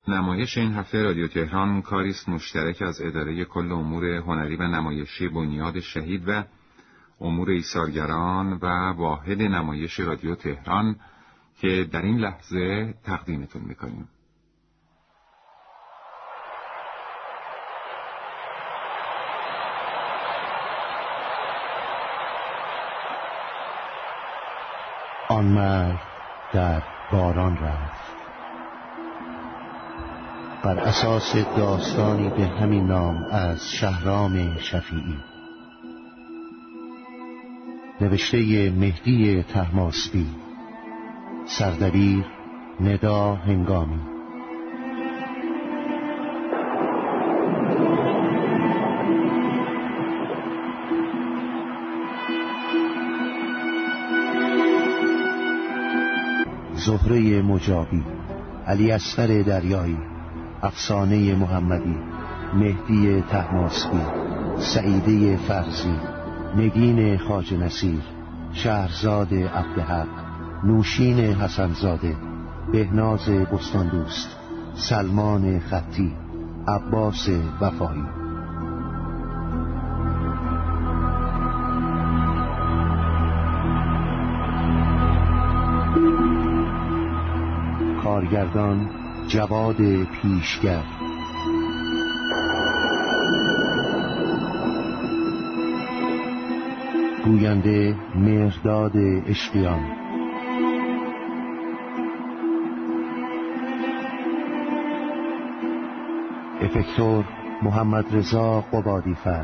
نمایش این هفته رادیو تهران کاری است مشترک از اداره کل امور هنری و نمایشی بنیاد شهید و امور ایثارگران و واحد نمایش رادیو تهران که در این لحظه تقدیمتون میکنیم. آن مرد در باران رفت. بر اساس داستانی به همین نام از شهرام شفیعی، نوشته مهدی طهماسبی، سردبیر ندا هنگامی. زهره مجابی، علی اصغر دریایی، افسانه محمدی، مهدی طهماسبی، سعیده فرزی، نگین خواجه نصیر، شهرزاد عبدحق، نوشین حسنزاده، بهناز بستاندوست، سلمان خطی، عباس وفایی. کارگردان جواد پیشگر. گوینده مهرداد اشقیان. افکتور محمد رضا قبادیفر.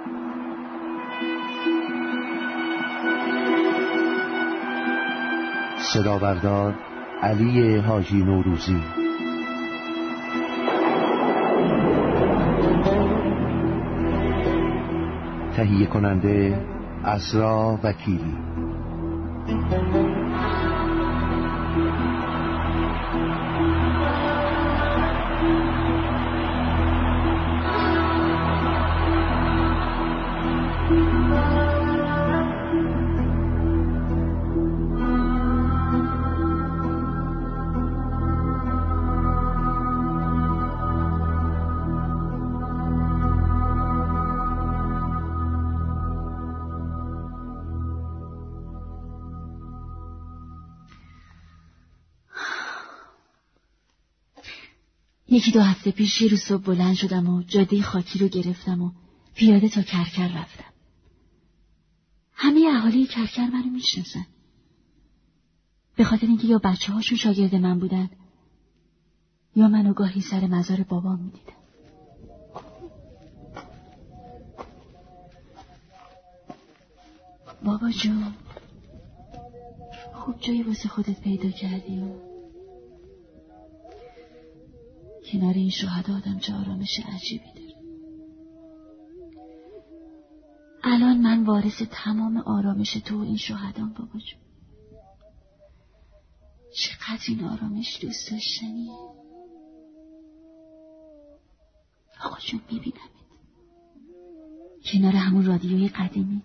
صدابردار علی حاجی نوروزی. تهیه کننده عزرا وکیلی. یکی دو هفته پیش یه روز صبح بلند شدم و جاده خاکی رو گرفتم و پیاده تا کرکر رفتم. همه اهالی کرکر منو میشناسن، به خاطر اینکه یا بچه هاشون شاگرد من بودن یا منو گاهی سر مزار بابام میدیدن. بابا جون، خوب جایی واسه خودت پیدا کردی و کنار این شهدا آدم چه آرامش عجیبی داره. الان من وارث تمام آرامش تو و این شهدام بابا جون. چقدر این آرامش دوست داشتنیه. آقا جون میبینمت کنار همون رادیوی قدیمیت،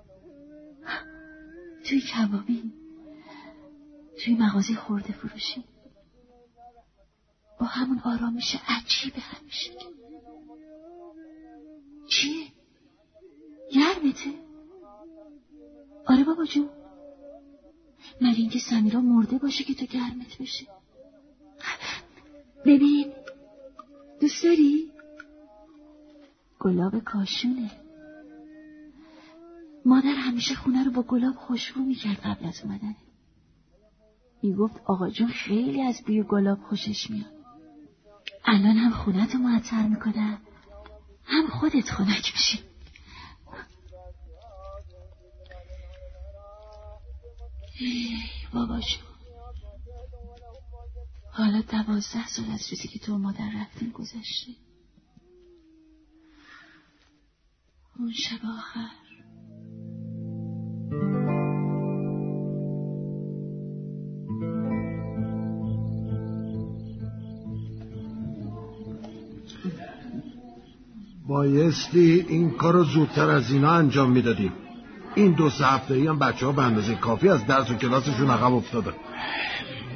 توی کبابی، توی مغازه خورده فروشی، با همون آرامش عجیب همیشه. چیه؟ گرمته؟ آره بابا جون، مگه اینکه سمیرا مرده باشه که تو گرمت بشه؟ ببین، دوست داری؟ گلاب کاشونه. مادر همیشه خونه رو با گلاب خوشبو میکرد قبل از اومدنه. میگفت آقا جون خیلی از بوی گلاب خوشش میاد. الان هم خونه تو معطر میکنه، هم خودت خنک میشی. ای بابا جون، حالا 12 سال از روزی که تو و مادر رفتیم گذشته. اون شب آخر بایستی این کارو زودتر از اینا انجام میدادیم. این 2-3 هفته‌ای هم بچه‌ها به اندازه کافی از درس و کلاسشون عقب افتادن.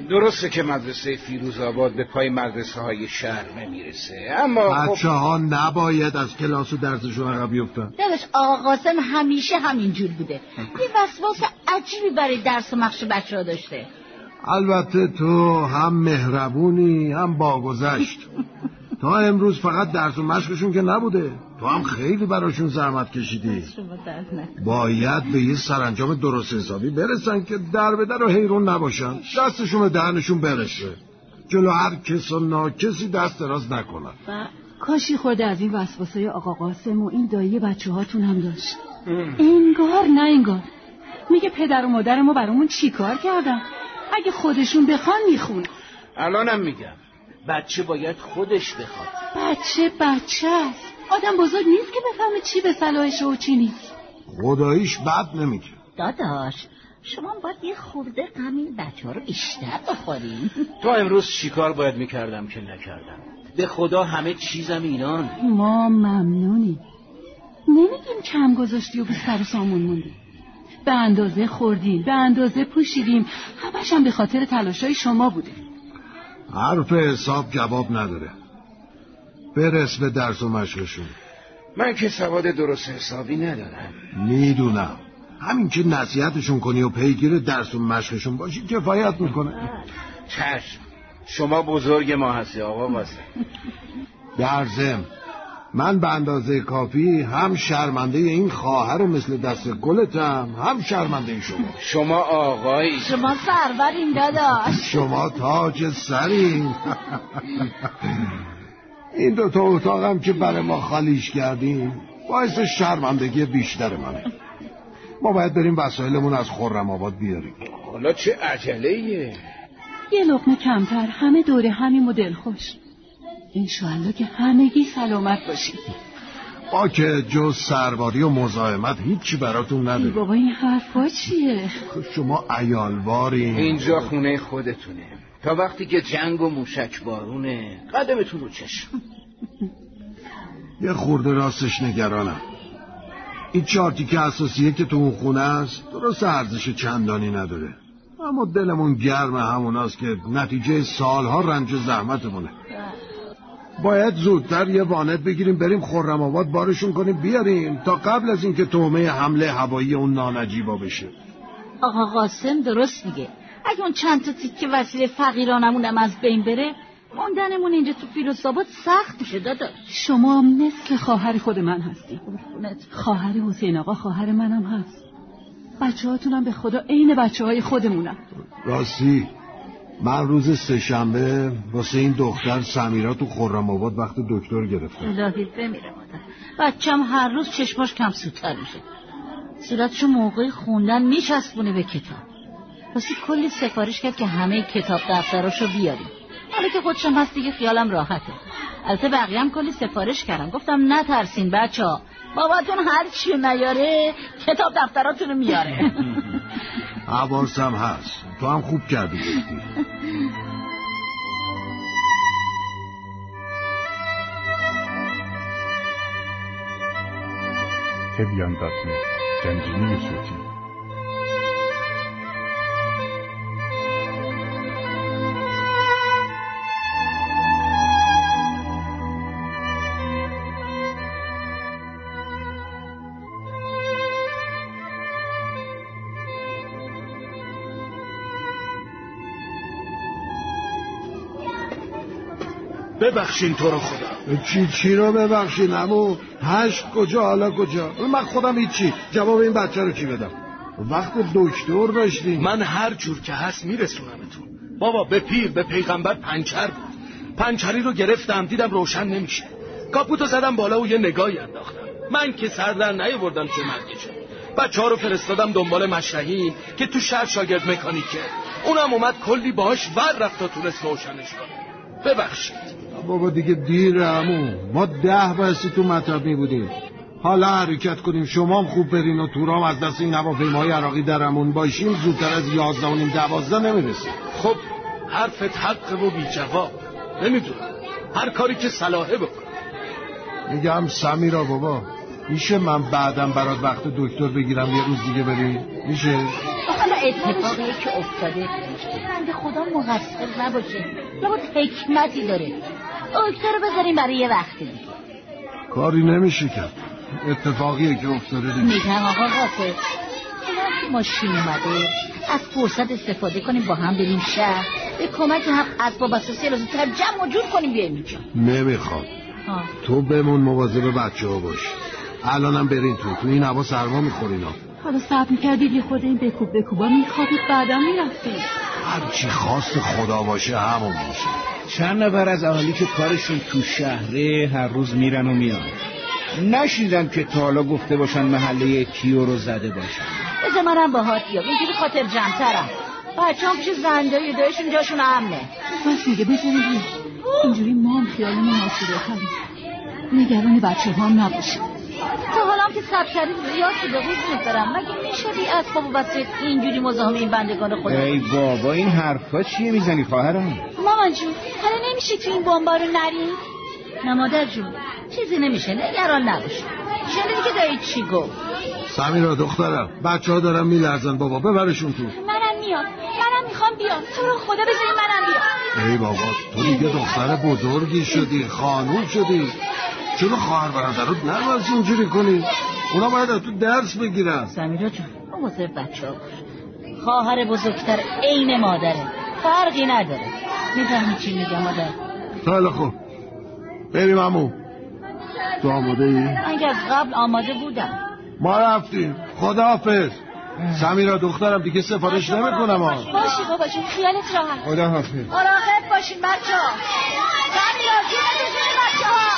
درسته که مدرسه فیروزآباد به پای مدرسه های شهر نمیرسه، اما بچه ها نباید از کلاس و درسشون عقب بیفتن. داداش آقا قاسم همیشه همینجور بوده، یه وسواس عجیبی برای درس و مخش بچه ها داشته. البته تو هم مهربونی هم باگذشت. تا امروز فقط درس و مشقشون که نبوده، تو هم خیلی براشون زحمت کشیدی. باید به یه سرانجام درست حسابی برسن که در به در و حیرون نباشن، دستشون به دهنشون برسه، جلو هر کس و ناکسی دست دراز نکنن. کاشی خورده از این وسواسای آقا قاسم و این دایی بچه هاتون هم داشت. انگار نه انگار. میگه پدر و مادر ما برامون چی کار کردن؟ اگه خودشون بخوان میخون. الانم میگم بچه باید خودش بخواد. بچه است. آدم بزرگ نیست که بفهمه چی به صلاحشه و چی نیست. خداییش بد نمیگه. داداش شما باید یه خورده غم این بچه ها رو بیشتر بخورین. تا امروز چیکار باید میکردم که نکردم؟ به خدا همه چیزم اینان. ما ممنونیم. نمیگیم کم گذاشتی و به سر سامون موندی. به اندازه خوردیم، به اندازه پوشیدیم، همش هم به خاطر تلاشای شما بوده. حرف حساب جواب نداره. برس به درس و مشقشون. من که سواد درست حسابی ندارم. میدونم، همین که نصیحتشون کنی و پیگیر درس و مشقشون باشی کفایت میکنه. چشم، شما بزرگ ما هستی آقا قاسم. در ضمن من به اندازه کافی هم شرمنده این خواهر مثل دست گلتم، هم شرمنده شما. شما آقایی، شما سرورین داداش. شما تاج سرین. این دوتا اتاقم که برای ما خالیش کردیم باعث شرمندگی بیشتر منه. ما باید بریم وسایلمون از خرم‌آباد بیاریم. حالا چه عجله‌ایه؟ یه لقمه کمتر، همه دوره همین مدل خوش. انشاءالله که همگی سلامت باشید. با که جز سرباری و مزاحمت هیچی براتون نداره. بابا این حرفا چیه؟ شما عیالوارین. اینجا خونه خودتونه، تا وقتی که جنگ و موشک بارونه قدمتون رو چشم. یه خورده راستش نگرانم. این چارتی که اساسیه که تو اون خونه است درست ارزش چندانی نداره، اما دلمون گرم هموناست که نتیجه سالها رنج و زحمتمونه. باید زودتر یه وانت بگیریم بریم خرم‌آباد بارشون کنیم بیاریم تا قبل از اینکه تومه حمله هوایی اون نانجیبا بشه. آقا قاسم درست میگه، اگه اون چند تا تیکه وسیله فقیرانمونم از بین بره موندنمون اینجا تو فیروزآباد سخت میشه. داداش شما مثل خواهر خود من هستی. خواهر حسین آقا خواهر منم هست. بچه‌هاتونم به خدا عین بچه‌های خودمونن. راستی من روز سه‌شنبه واسه این دختر سمیرا تو خرم‌آباد وقت دکتر گرفتم. الهی بمیره مادر. بچم هر روز چشماش کم سوتر میشه، صورتشو موقع خوندن میچسبونه به کتاب. واسه کلی سفارش کرد که همه کتاب دفتراشو بیاریم. حالا که خودشم هست دیگه خیالم راحته. البته بقیه هم کلی سفارش کردم، گفتم نترسین بچه‌ها، باباتون هر چیو نیاره کتاب دفتراتونو میاره. حواسم هست، تو هم خوب کردی گفتی. تبیان.net گنجینه صوتی. ببخشین تو رو خدا. چی رو ببخشین عمو؟ هشت کجا حالا کجا؟ من خودم هیچی. جواب این بچه رو چی بدم؟ وقت دکتر داشتیم. من هر جور که هست میرسونمتون. بابا به پیر به پیغمبر پنچر بود. پنچری رو گرفتم دیدم روشن نمیشه، کاپوتو زدم بالا و یه نگاهی انداختم. من که سر در نیاوردم چه مرگشه. بچه‌ها رو فرستادم دنبال مشرحی که تو شهر شاگرد مکانیکه، اونم اومد کلی باهاش ور رفت تا تونست روشنش کنه. ببخشید بابا دیگه دیره عمو، ما 10 بسته تو مطبی بودیم. حالا حرکت کنیم، شما هم خوب برین و تورام از دست این هواپیمای عراقی درمون باشیم زودتر از 11 و نیم 12 نمیرسیم. خب حرفت حق و بی جواب. نمیدونم، هر کاری که صلاحه بکن. میگم سمیرا بابا میشه من بعدم برات وقت دکتر بگیرم یه روز دیگه بریم؟ میشه؟ حالا اتفاقی که افتاده بنده خدا مقصر نباشه، یا بود حکمتی داره. اکتا رو بذاریم برای یه وقت دیگه. کاری نمیشه کرد، اتفاقیه که افتاده دیگه. میگم آقا قاسم ماشین اومده، از فرصت استفاده کنیم با هم بریم شهر، به کمک هم اسباب اساسی رو زودتر جمع و جور کنیم بیایم اینجا. نمیخواد. تو بمون مواظب بچه‌ها باش. الانم برین تو این هوا سرما میخورینا. حالا صبر میکردید یه خود این بکوبا میخوابید بعدا میرفتید. هرچی خواست خدا باشه همون میشه. چند نفر از اهالی که کارشون تو شهره هر روز میرن و میان، نشیدم که تا حالا گفته باشن محله کیو رو زده باشن. بذار منم باهات بیام، اینجوری خاطر جمع‌ترم. بچه‌ام پیش زندایی دایشون جاشون امنه. بس میگه بذارید اینجوری ما هم خیالمون آسوده کنیم، نگران بچه‌ها هم نباشیم. تا حالا هم که سب کردید زیاد شده قربونت برم، مگه میشه بی اسباب و وسیله اینجوری مزاحم این بندگان خدا؟ ای بابا این حرفا چیه میزنی خواهرم؟ مامان جون حالا نمیشه تو این بمبا رو نریم؟ نه مادر جون چیزی نمیشه، نگران نباش. شنیدی که دایی چی گفت؟ سمیرا دخترم بچه‌ها دارن میلرزن، بابا ببرشون تو. منم میام، منم میخوام بیام، تو رو خدا بذاری منم بیام. ای بابا تو دیگه دختر بزرگی شدی، خانوم شدی، چرا خواهر برادرت نباید اینجوری کنی؟ اونا باید تو درس بگیرن. سمیرا جون مواظب بچه‌ها باش، خواهر بزرگتر عین مادره، فرقی نداره. میفهمی چی میگم مادر؟ خیلی خوب بریم عمو. تو آماده ای؟ من که از قبل آماده بودم. ما رفتیم، خداحافظ. سمیرا دخترم دیگه سفارش نمیکنم. باشی بابا جون خیالت راحت. خداحافظ. مراقب باشین بچه‌ها. سمیرا جون بچه‌ها.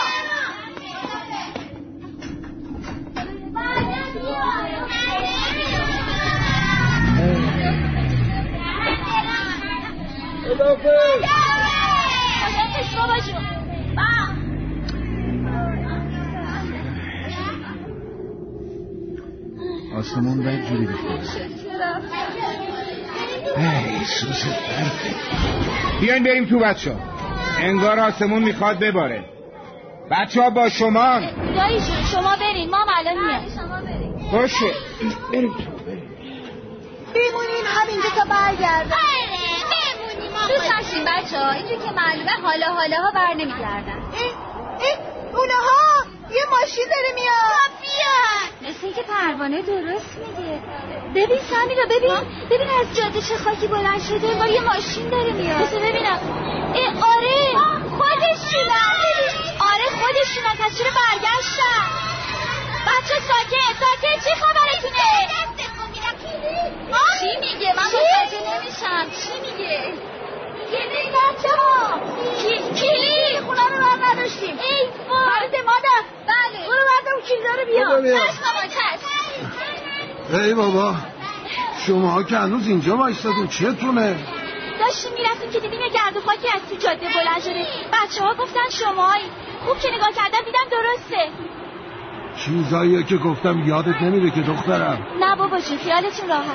آسمون باید جوری بکنه. ای سوز برفه. بیاین بریم تو بچه ها، انگار آسمون میخواد بباره. بچه ها با شما. دایی جون شما برین، ما الان میاد. باشه بریم. بمونیم همینجا تا برگردن. بمونیم دوست داشتیم بچه ها، اینجور که معلومه حالا ها بر نمیگردن. اونها یه ماشین داره میاد. بیا مثل اینکه پروانه درست میگه. ببین سمیرا ببین از جاده چه خاکی بلند شده، انگار یه ماشین داره میاد. بسه ببینم. آره خودشونن. آره خودشونن، پس چرا برگشتن؟ بچه ساکت چی خبرتونه؟ چی میگه؟ من متوجه نمیشم. چی میگه؟ کلی بچه ها کلی خونه رو راه نداشتیم. ای فرد مادر. بله برو بعد اون کلیدا رو بیا. چشم بابا چشم. ای بابا شما که هنوز اینجا وایستادین چتونه؟ داشتیم میرفتیم که دیدیم یه گرد و خاکی از تو جاده بلند شده. بچه ها گفتن شمایی. خوب که نگاه کردم دیدم درسته. چیزاییه که گفتم یادت نمیره که دخترم؟ نه بابا جون خیالتون راحت.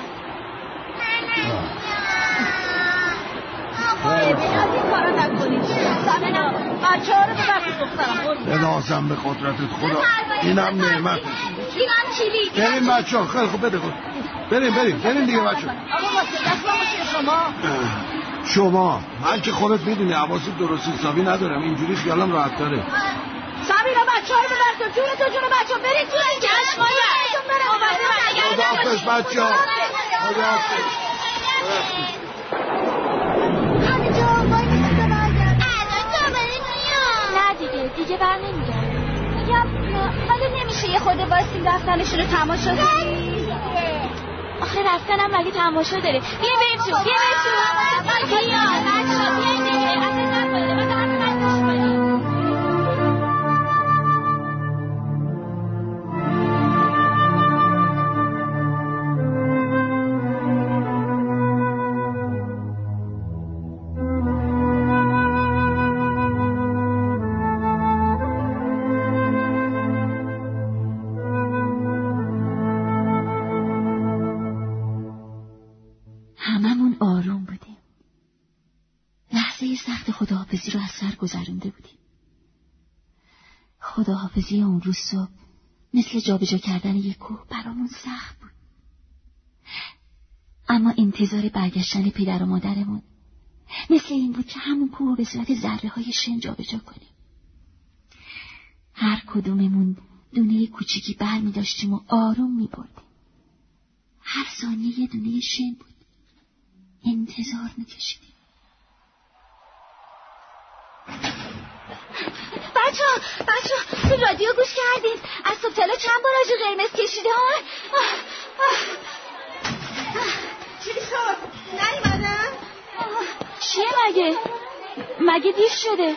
از این کارا نکنید. بچه ها رو ببخشید دخترم. بنازم به قدرتت خدا، اینم نعمت. اینم کلید. بریم بچه ها، خیلی خوب بده خود. بریم دیگه بچه ها. آقا واسه دست باشه شما من که خودت میدونی حواست درست حسابی ندارم، اینجوری خیالم راحت داره. سمیرا بچه ها رو ببر تو جون بچه ها برید تو این جشن خداحافظ بچه ها. خداحافظ. دیگه بر نمیگرد. میگم حالا نمیشه یه خود واسیم رفتنشون رو تماشا کنیم. آخه رفتنم مگه تماشا داره. بیا بریم تو. بیا بچه بیاین دیگه. اصلا نکنید ما دارم نکنش کنیم. خداحافظی رو از سر گذرونده بودیم. خداحافظی اون روز صبح مثل جابجا کردن یک کوه برامون سخت بود. اما انتظار برگشتن پدر و مادرمون مثل این بود که همون کوه به صورت ذره‌های شن جابجا کنیم. هر کدوممون دونه کوچیکی بر می داشتیم و آروم می بردیم. هر ثانیه یه دونه شن بود. انتظار می کشیدیم. بچه ها رادیو گوش کردید؟ از صبح تالا چند بار آجو قرمز کشیده ها؟ چی شد؟ نیومدن؟ چیه مگه دیر شده؟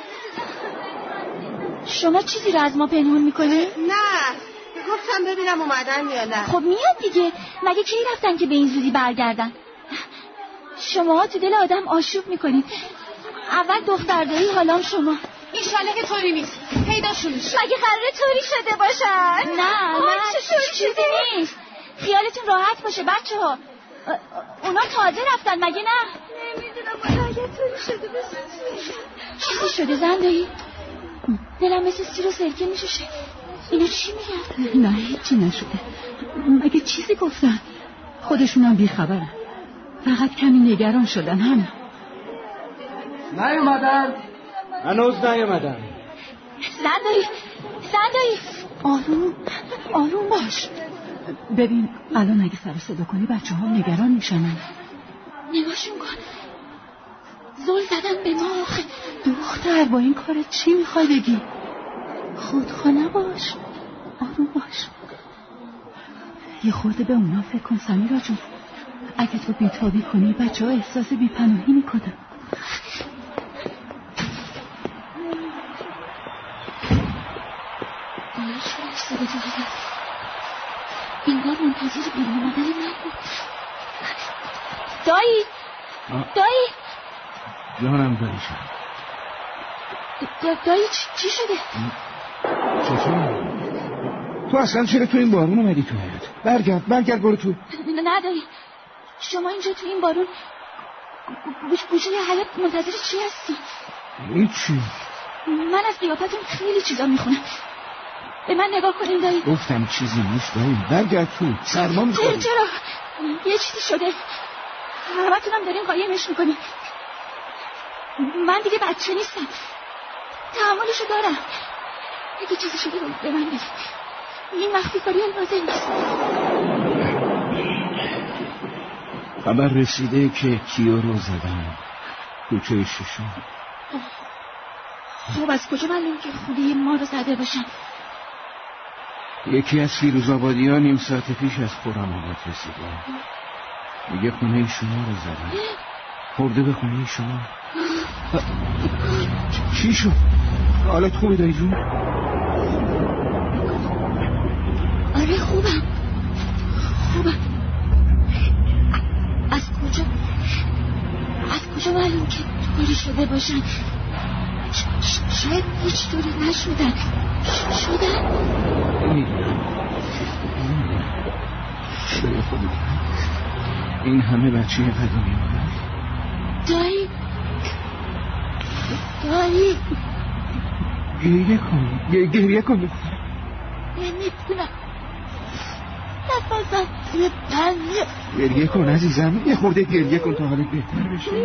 شما چیزی رو از ما پنهون میکنی؟ نه گفتم ببینم اومدن یا نه. خب میاد دیگه. مگه کی رفتن که به این زودی برگردن؟ شما تو دل آدم آشوب میکنید. اول دخترداری حالام شما. اینشالله که طوری نیست. پیداشونش. مگه قراره طوری شده باشن؟ نه چیزی نیست. خیالتون راحت باشه بچه ها. اونا تازه رفتن مگه نه؟ نمیدونم اگه طوری شده باشن. چیزی شده زندایی؟ دلم مثل سیر و سرکه میشه. اینا چی میگن؟ نه هیچی نشده. مگه چیزی گفتن؟ خودشونم بیخبرن. فقط کمی نگران شدن همه. نیومدن. هنوز نیومدن. زندایی آروم باش. ببین الان اگه سر صدا کنی بچه ها نگران میشن. نگاشون کن. زل زدن به ما. دختر با این کارت چی میخوای بگی؟ خودخواه نباش. آروم باش. یه خورده به اونا فکر کن سمیرا جون. اگه تو بیتابی کنی بچه ها احساس بیپناهی میکنن. انگار منتظر بیرون اومدن من بود. دایی جانم داییشم. دایی چی شده؟ چطور؟ تو اصلا چرا تو این بارون اومدی تو حیاط؟ برگرد برو تو. نه دایی، شما اینجا تو این بارون گوشه حیاط منتظر چی هستی؟ هیچی. من از قیافتون خیلی چیزا میخونم. به من نگاه کنین دایی. گفتم چیزی نیست دایی. برگرد تو. سرما میخوری. چرا؟ یه چیزی شده. همتونم دارین قایمش میکنین. من دیگه بچه نیستم. تحملشو دارم. اگه چیزی شده به من بگید. این مخفی کاری لازم نیست. خبر رسیده که کیو رو زدن. کوچه ششم. خب از کجا معلوم که خودی ما رو زده باشن؟ یکی از فیروزآبادی ها نیم ساعت پیش از خرم‌آباد رسیده. میگه خونه شما رو زدن. خورده به خونه شما. چی شد؟ حالت خوبه دایی جون؟ آره خوبم. از کجا معلوم که طوری شده باشن؟ شاید هیچ طوری نشدن. شدن؟ نمیدونم. شده خودت این همه بچه قدیمی آمد. دایی گریه کن نمیتونم. نفسم توی بنده. گریه کن عزیزم. یه خورده گریه کن تا حالت بهتر بشه.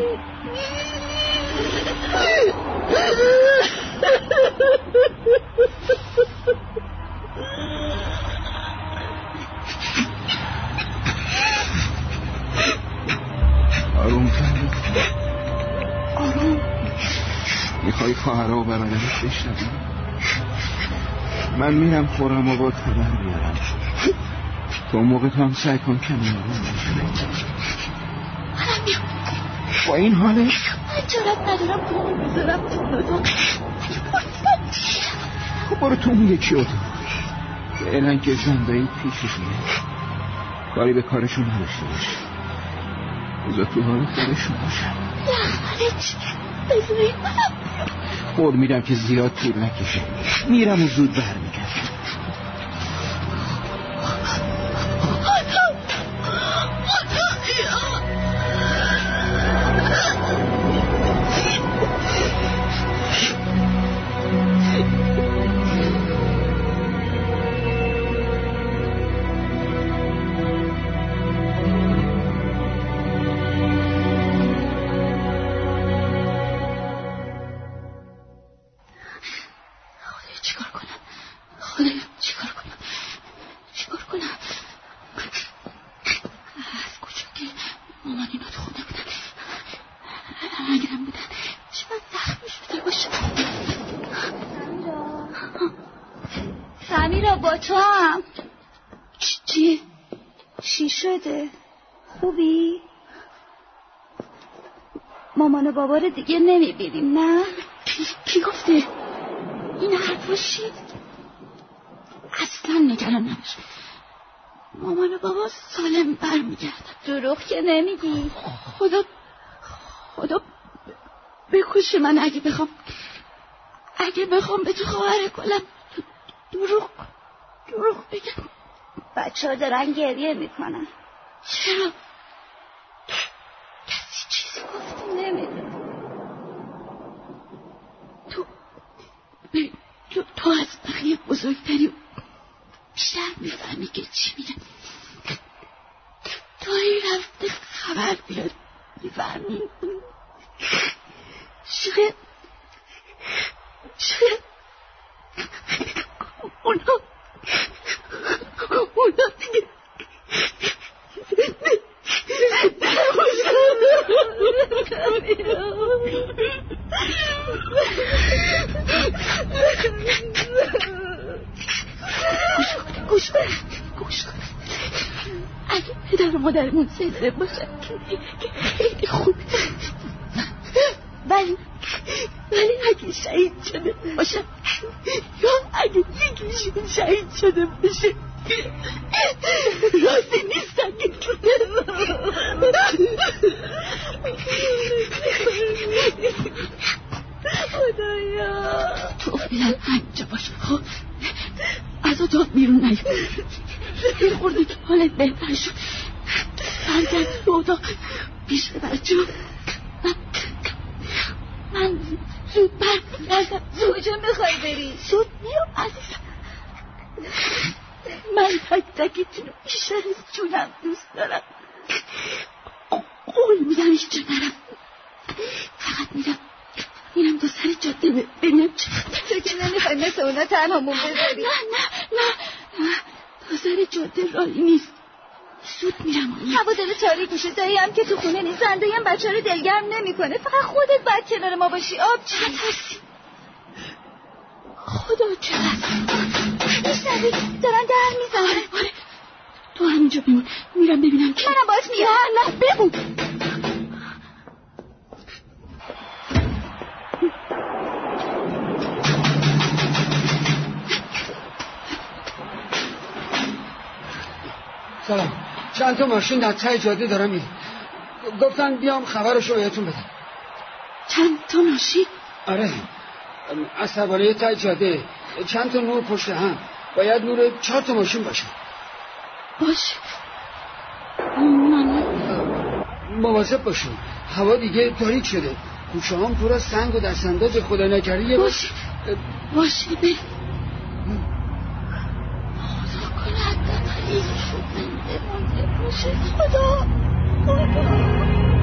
آروم. میخوای خواهرها و برادرت بشنوی؟ من میرم خرم‌آباد خبر بیارم. تو موقع هم سعی کن کمی آروم باشی. با این حاله من جرات ندارم پامو بذارم تو اتاق. برو تو اون یکی اتاق. فعلا که زندایی پیششونه. کاری به کارشون نداشته باشه. بذار تو حال خودشون باشن. قول میدم که زیاد طول نکشه. میرم و زود برمیگردم. امیرا با تو هم. چیه؟ چی شده؟ خوبی؟ مامان و بابا رو دیگه نمیبینیم نه؟ کی گفته؟ این حرفا چیه؟ اصلا نگران نباش، مامان و بابا سالم برمیگردن. دروغ که نمیگی؟ خدا بکشه من اگه بخوام به تو خواهر کنم دروغ بگم. بچه ها دارن گریه میکنن. چرا؟ کسی چیزی گفت؟ نمیدونم. تو از بقیه بزرگتری بیشتر میفهمی که چی میگم. تو این رفته خبر بیاد میفهمی. شاید اونا دیگه گوش کن. اگه پدر و مادرمون زنده باشن خیلی خوب، ولی اگه شهید شده باشن یا اگه یکیشون شهید شده باشه راضی نیستن که خدایا تو فعلا همینجا باش. خب از اتاق بیرون نیا. یه خورده تو حالت بهتر شد، برگرد به اتاق پیش بچه. من زود برگردم. کجا میخوای بری؟ زود میام عزیزم. من تک تکتون بیشتر از جونم دوست دارم. قول میدم هیچ جا نرم، فقط میرم تا سر جاده ببینم چه تو که نمیخوای مثل اونا تنهامون بذاری؟ نه تا سر جاده راهی نیست. زود میرم. هوا داره تاریک میشه. دایی هم که تو خونه نیست. زنده هم بچه رو دلگرم نمیکنه. فقط خودت باید کنار ما باشی. آب چی؟ نترسی. خدا چقدر میشنوی دارن در میزنن. آره تو همینجا بمون، میرم ببینم که منم باید میام. نه بمون. سلام. چند تا ماشین در ته جاده دارم میره. گفتن بیام خبرشو بهتون بدم. چند تا ماشین؟ آره از سواره ته جاده چند تا نور پشت هم. باید نور 4 تا ماشین باشه. باشه من مواظب باشون. هوا دیگه تاریک شده. کوچه هم پر از سنگ و دستانداز. خدا نکرده باشه بریم. خدا کنه حداقل یکیشون زنده مونده باشه. خدا